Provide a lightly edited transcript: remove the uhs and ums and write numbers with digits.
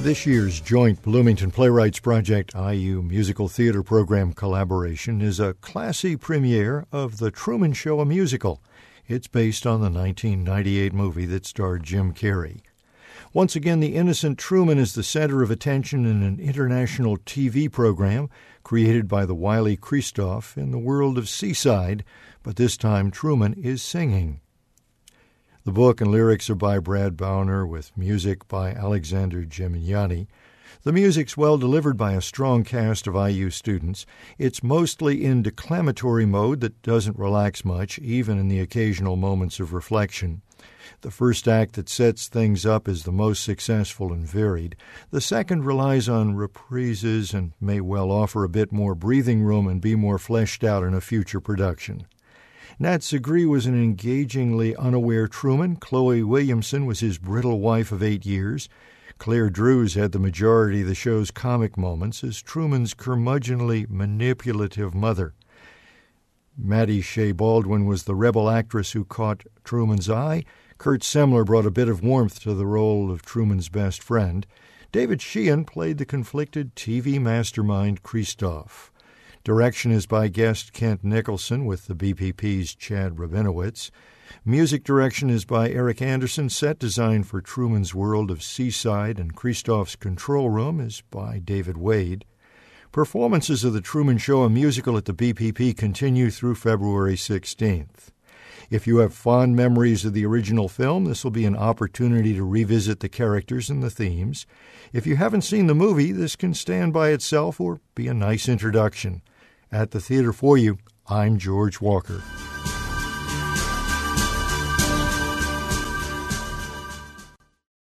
This year's joint Bloomington Playwrights Project IU Musical Theater Program collaboration is a classy premiere of The Truman Show, a musical. It's based on the 1998 movie that starred Jim Carrey. Once again, the innocent Truman is the center of attention in an international TV program created by the wily Christof in the world of Seaside, but this time Truman is singing. The book and lyrics are by Brad Bowner, with music by Alexander Gemignani. The music's well delivered by a strong cast of IU students. It's mostly in declamatory mode that doesn't relax much, even in the occasional moments of reflection. The first act that sets things up is the most successful and varied. The second relies on reprises and may well offer a bit more breathing room and be more fleshed out in a future production. Nat Segree was an engagingly unaware Truman. Chloe Williamson was his brittle wife of 8 years. Claire Drews had the majority of the show's comic moments as Truman's curmudgeonly, manipulative mother. Maddie Shea Baldwin was the rebel actress who caught Truman's eye. Kurt Semler brought a bit of warmth to the role of Truman's best friend. David Sheehan played the conflicted TV mastermind Christof. Direction is by guest Kent Nicholson with the BPP's Chad Rabinowitz. Music direction is by Eric Anderson. Set design for Truman's World of Seaside and Christof's Control Room is by David Wade. Performances of The Truman Show, a musical at the BPP, continue through February 16th. If you have fond memories of the original film, this will be an opportunity to revisit the characters and the themes. If you haven't seen the movie, this can stand by itself or be a nice introduction. At the Theater for You, I'm George Walker.